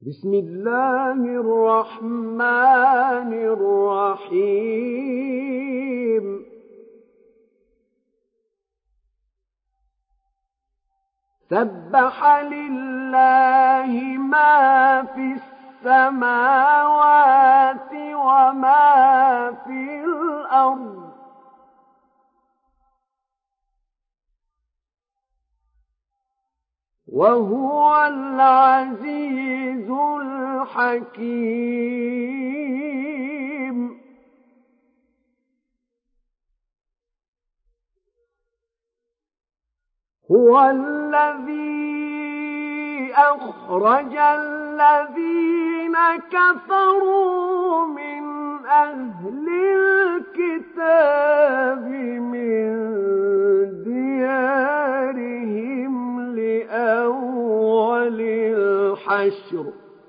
بسم الله الرحمن الرحيم سبح لله ما في السماوات وما في الأرض وهو العزيز الحكيم هو الذي أخرج الذين كفروا من أهل الكتاب من ديارهم لأول الحشر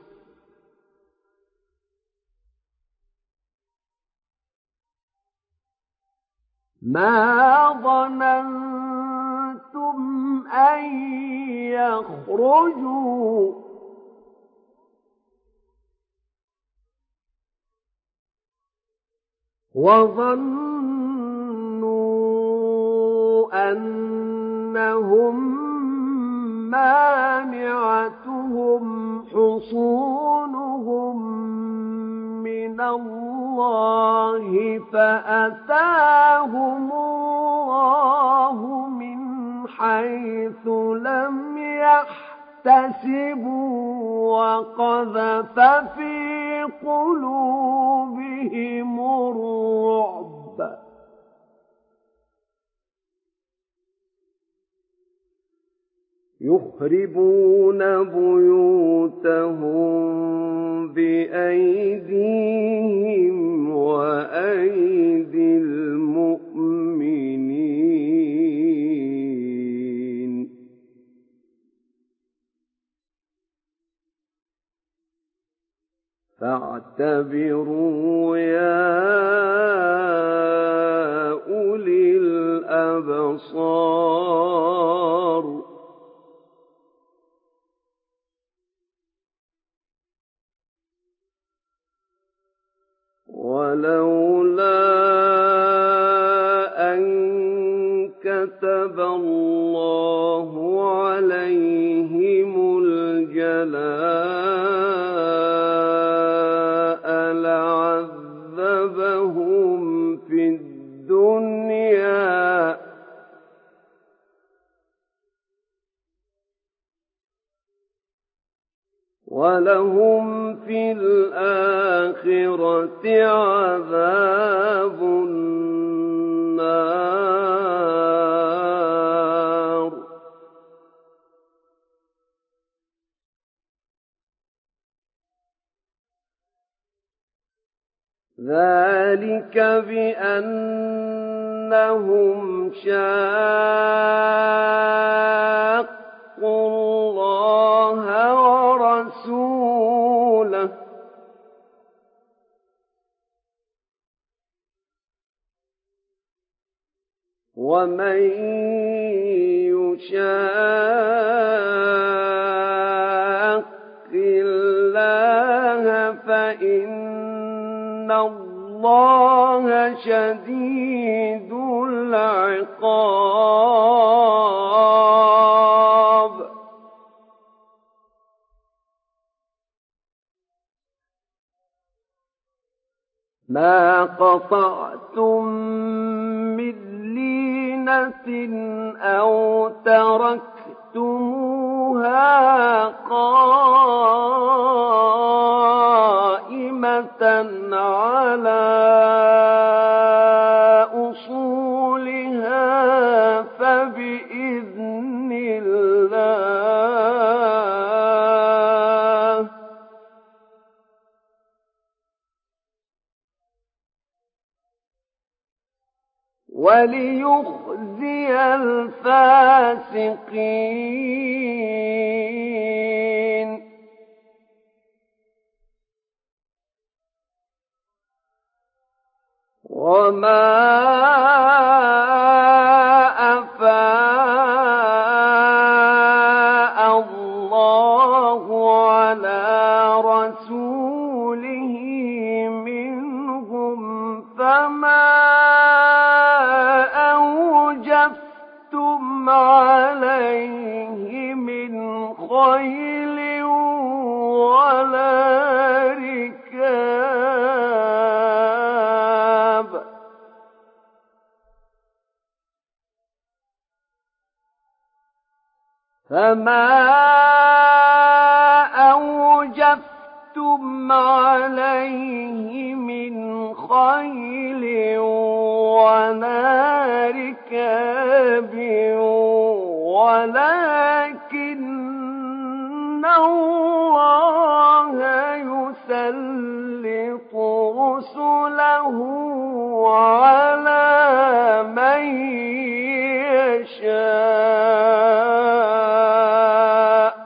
ما ظننتم أن يخرجوا وظنوا أنهم مانعتهم حصونهم من الله فأتاهم الله من حيث لم يحتسبوا وقذف في قلوبهم الرعب يخربون بيوتهم بأيديهم وأيدي المؤمنين فاعتبروا يا أولي الأبصار ولولا أن كتب الله عليهم الجلاء لعذبهم في الدنيا ولهم في الآخرة عذاب النار ذلك بأنهم شاقوا الله ورسوله ومن يشاق الله فإن الله شديد العقاب ما قطعتم من لينة أو تركتموها قائمة على أصولها فبإذن الله وليخزي الفاسقين وما أفاء الله على خيل ولا ركاب فما أوجفتم عليه من خيل ولا ركاب ولكن الله يسلط رسله على من يشاء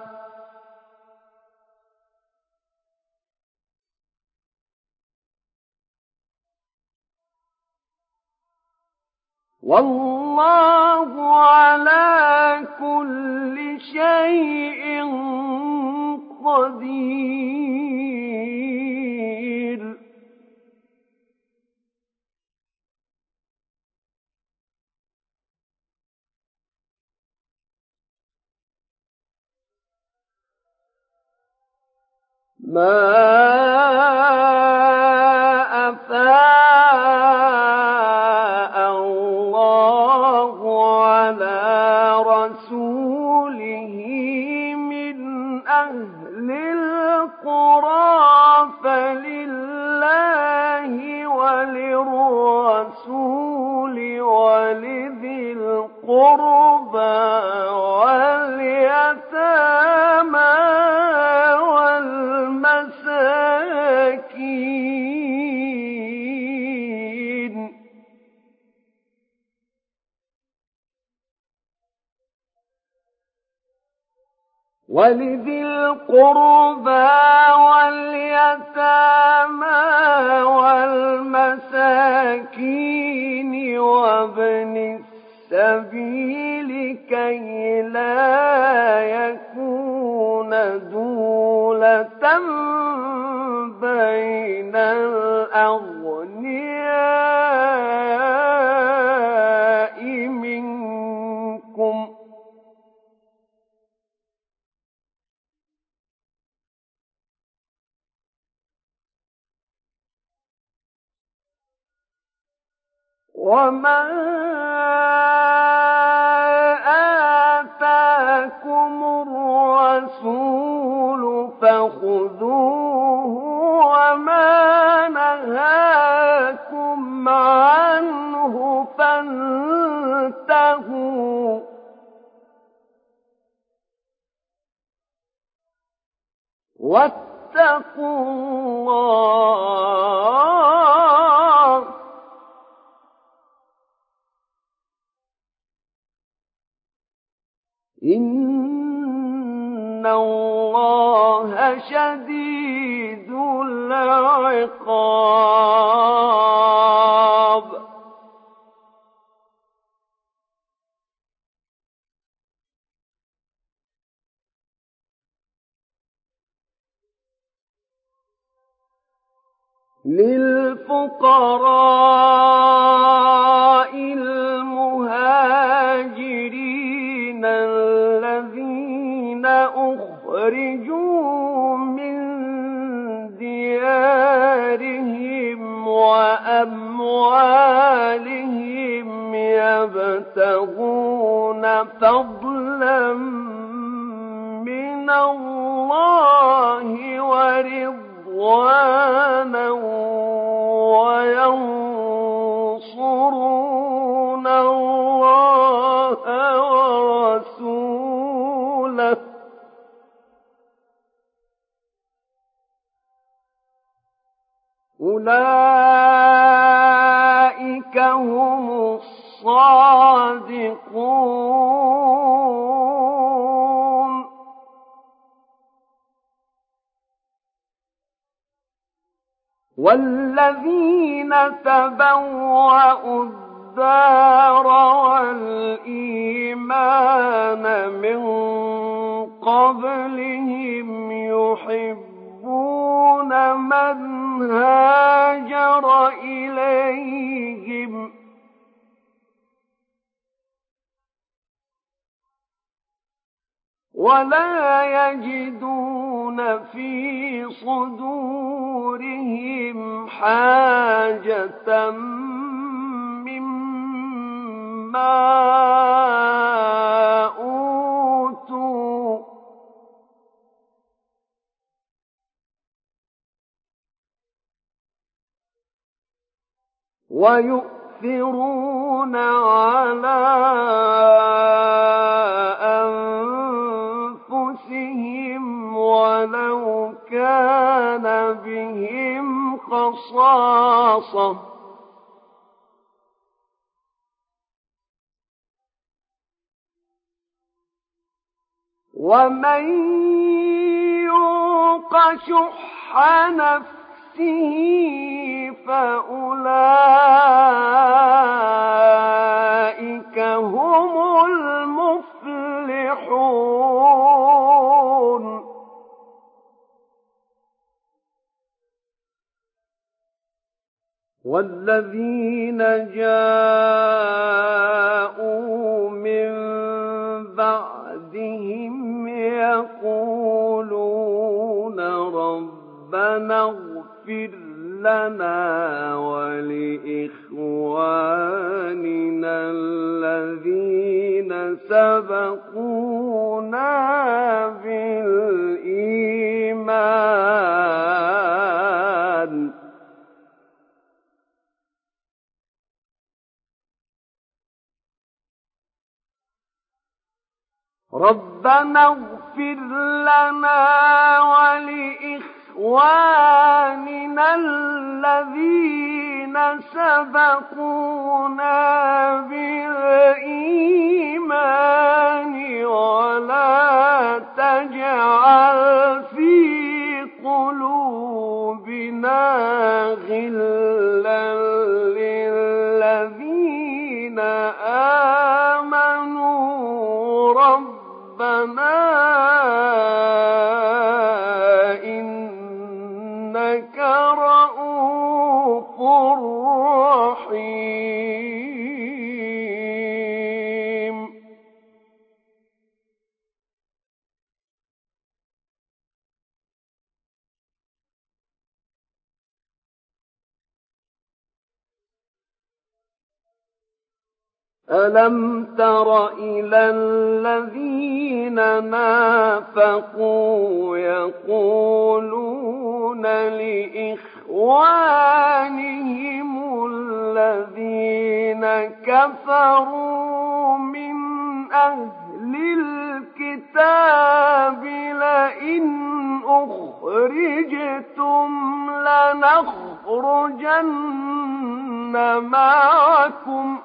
والله على كل شيء قدير ما أفاء الله على رسوله من أهل القرى فلله وللرسول ولذي القربى واليتامى ولذي القربى واليتامى والمساكين وابن السبيل كي لا يكون دولة بين الأغنياء منكم وما آتاكم الرسول فخذوه وما نهاكم عنه فانتهوا واتقوا الله إن الله شديد العقاب للفقراء المهاجرين الذين أخرجوا من ديارهم وأموالهم يبتغون فضلا من الله ورضوانا وينصرون الله ورسوله أولئك هم الصادقون والذين تبوأوا الدار والإيمان من قبلهم يحبون من هاجر إليهم ولا يجدون في صدورهم حاجة مما أوتوا ويؤثرون على أنفسهم ولو كان بهم خصاصة ومن يوق شح نفسه فأولئك هم المفلحون والذين جاءوا من بعدهم يقولون ربنا اغفر لنا ولإخواننا الذين سبقونا بالإيمان ربنا اغفر لنا ولإخواننا الذين سبقونا بالإيمان ولا تجعل في قلوبنا غلا للذين آمنوا ربنا إنك رءوف رحيم ألم تر إلى الذين نافقوا يقولون لإخوانهم الذين كفروا من أهل الكتاب لئن أخرجتم لنخرجن معكم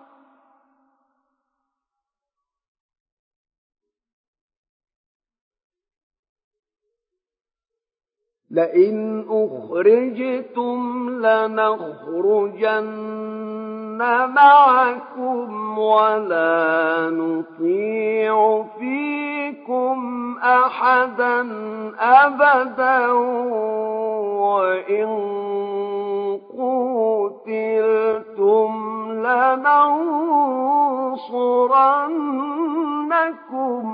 ولا نطيع فيكم أحدا أبدا وإن قوتلتم لننصرنكم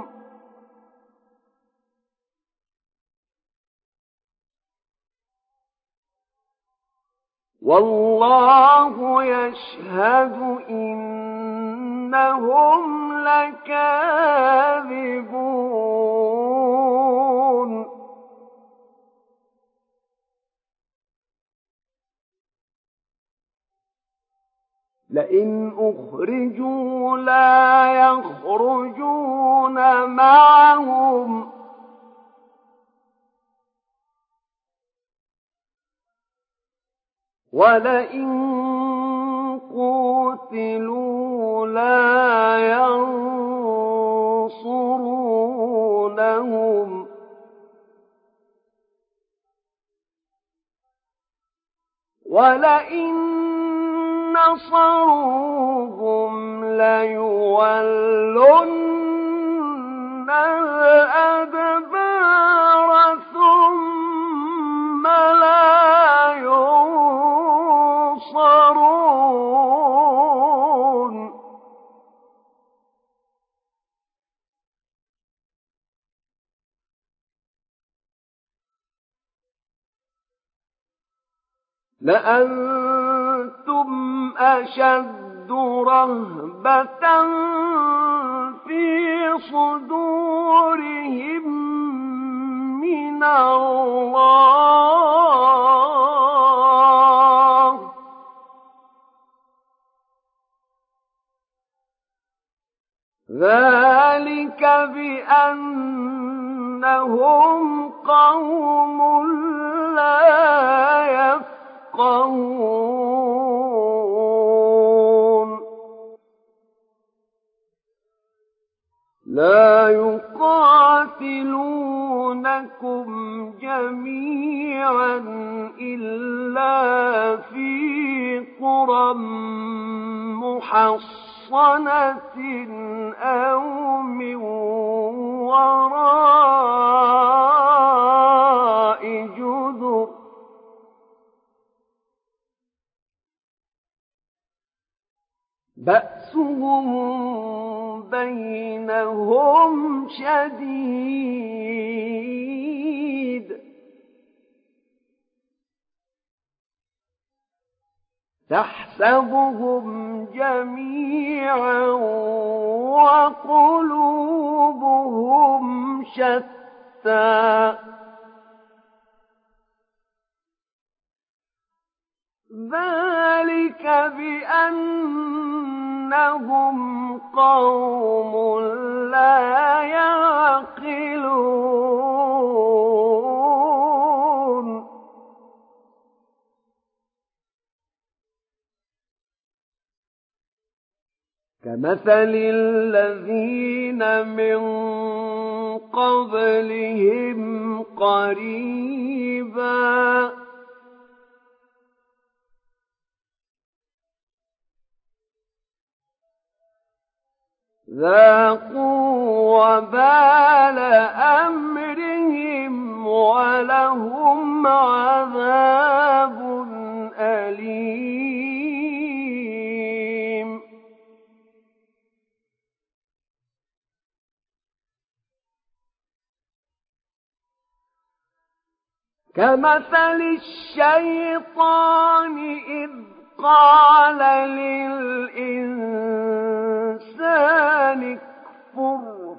والله يشهد إنهم لكاذبون لئن أخرجوا لا يخرجون معهم ولئن قوتلوا لا ينصرونهم ولئن نصروهم ليولن الأدبار ثم لا ينصرون لأنتم أشد رهبة في صدورهم من الله ذلك بأنهم قوم لا يفقهون لا يقاتلونكم جميعا إلا في قرى محصنة أو من وراء جدر بأسهم بينهم شديد تحسبهم جميعا وقلوبهم شتى ذلك بأنهم قوم لا يعقلون كمثل الذين من قبلهم قريبا ذاقوا وبال أمرهم ولهم عذاب أليم كمثل الشيطان إذ قال للإنسان اكفر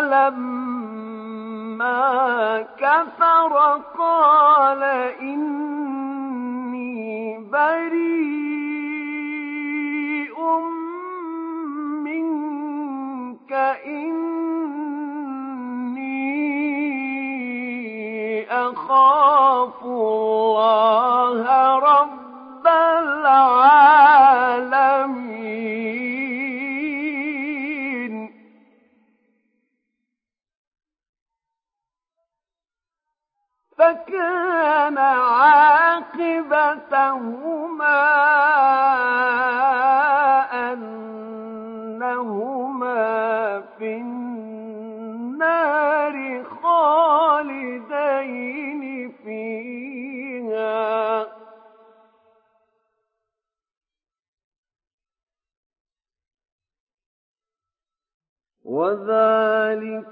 فلما كفر قال إني بريء منك إني أخاف الله رب العالمين فكان عاقبتهما أنهما في النار خالدين فيها وذلك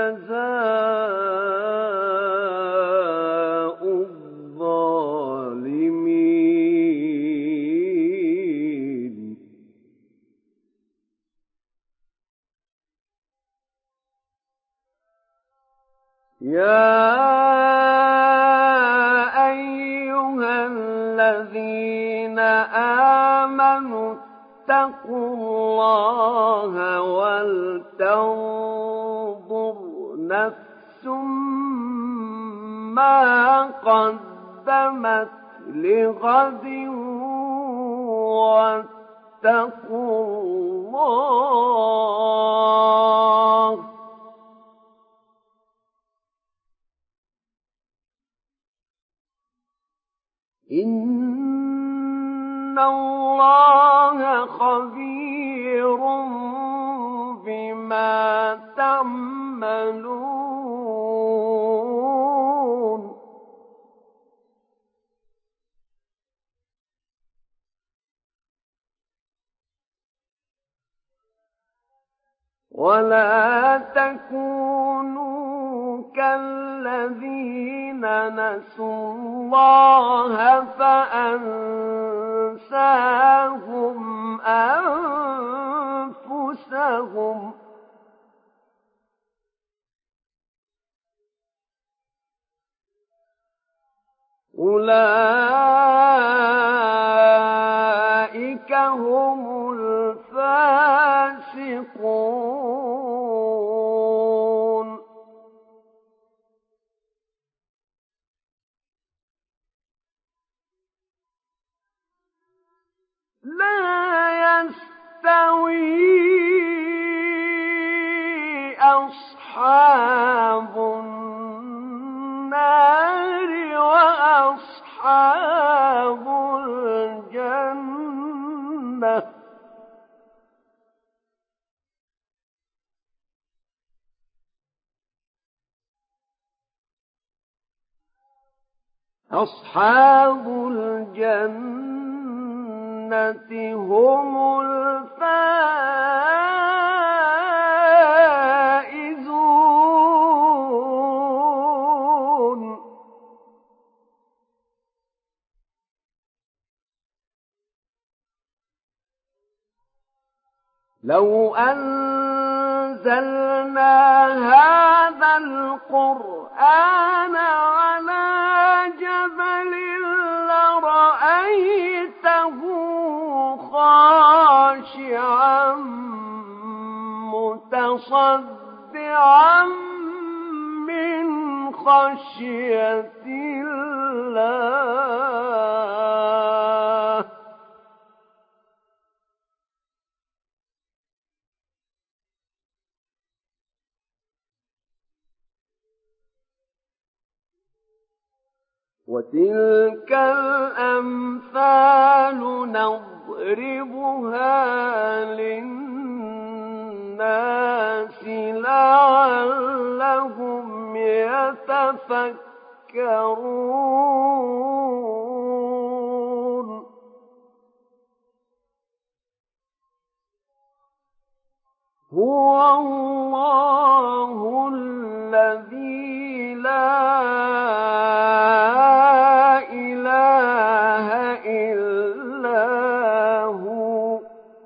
جزاء الظالمين يا أيها الذين آمنوا اتقوا الله ولتنظر نفس ما قدمت لغد واتقوا الله إن الله خبير بما تعملون ولا تكونوا كالذين الذين نسوا الله فأنساهم أنفسهم أولئك هم الفاسقون. لا يستوي أصحاب النار وأصحاب الجنة أصحاب الجنة هم الفائزون. لو أنزلنا هذا القرآن على جبل لرأيته خاشعا متصدعا من خشية الله. وتلك الأمثال نضربها للناس لعلهم يتفكرون. هو الله الذي لا إله إلا هو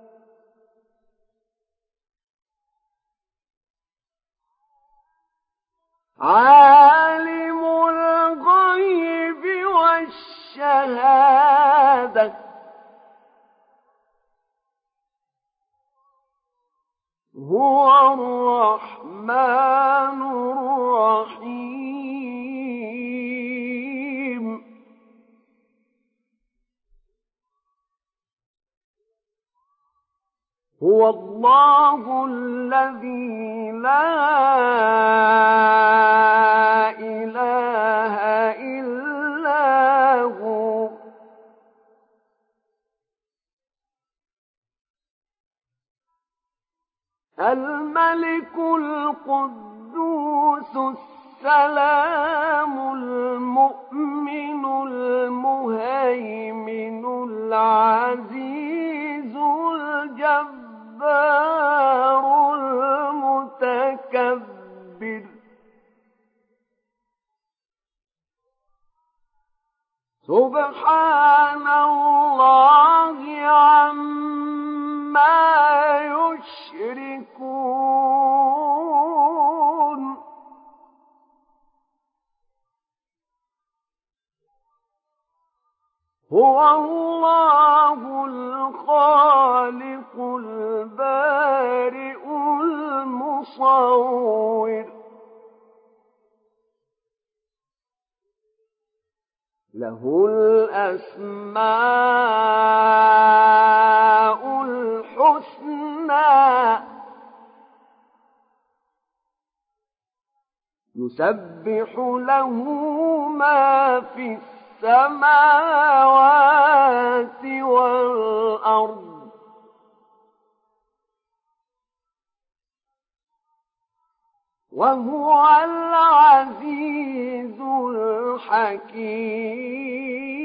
عالم الغيب والشهادة هو الرحمن الرحيم. هو الله الذي لا إله إلا هو الملك القدوس السلام المؤمن المهيمن العزيز الجبار المتكبر. سبحان الله عما يشركون. هو الله الخالق البارئ المصور له الأسماء الحسنى يسبح له ما في السماوات والأرض وهو العزيز الحكيم.